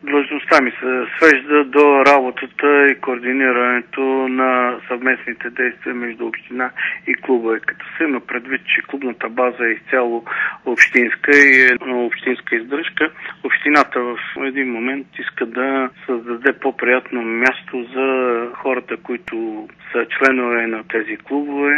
Длъжността ми се свежда до работата и координирането на съвместните действия между община и клуба. Като се има предвид, че клубната база е изцяло общинска и е общинска издръжка, общината в един момент иска да създаде по-приятно място за хората, които са членове на тези клубове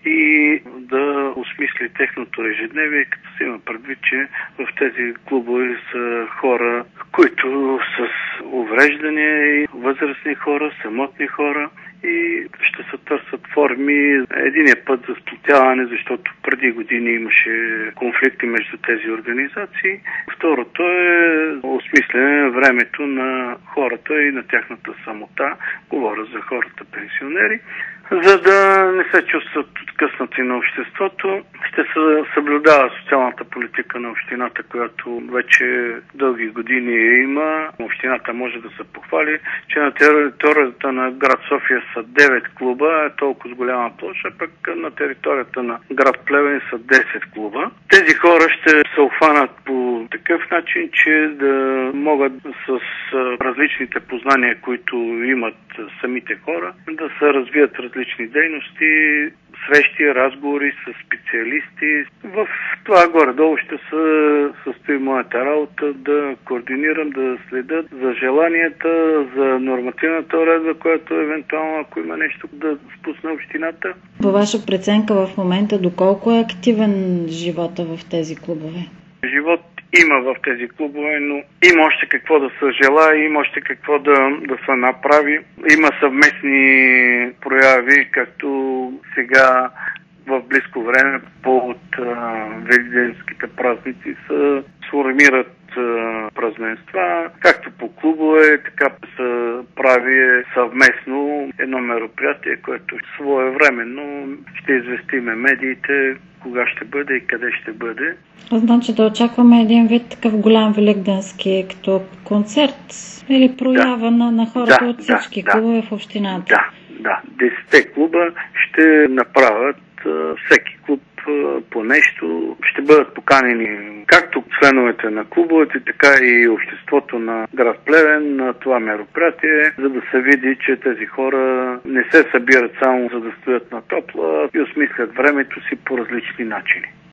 и да осмисли техното ежедневие, като се има предвид, че в тези клубове са хора, които с увреждания, възрастни хора, самотни хора и ще се търсят форми. Единият път за сплотяване, защото преди години имаше конфликти между тези организации. Второто е осмислене времето на хората и на тяхната самота. Говоря за хората пенсионери. За да не се чувстват откъснати на обществото, ще се съблюдава социалната политика на общината, която вече дълги години има. Общината може да се похвали, че на територията на град София са 9 клуба, е толкова с голяма площа, пък на територията на град Плевен са 10 клуба. Тези хора ще се обхванат по такъв начин, че да могат с различните познания, които имат самите хора, да се развият различни дейности, срещи, разговори с специалисти. В това горе-долу ще се състои моята работа, да координирам, да следя за желанията, за нормативната уредба, която евентуално, ако има нещо да спусне общината. По ваша преценка в момента, доколко е активен живота в тези клубове? Живот има в тези клубове, но има още какво да се желае, има още какво да се направи. Има съвместни прояви, както сега в близко време повод великденските празници се сформират празненства, както по клубове, така се прави съвместно едно мероприятие, което своевременно ще известиме медиите кога ще бъде и къде ще бъде. Значи да очакваме един вид такъв голям великденски като концерт или проява на хората от всички клубове в общината. Да. 10 клуба ще направят всеки клуб по нещо. Ще бъдат поканени както членовете на клубовете, така и обществото на град Плевен на това мероприятие, за да се види, че тези хора не се събират само за да стоят на топла и осмислят времето си по различни начини.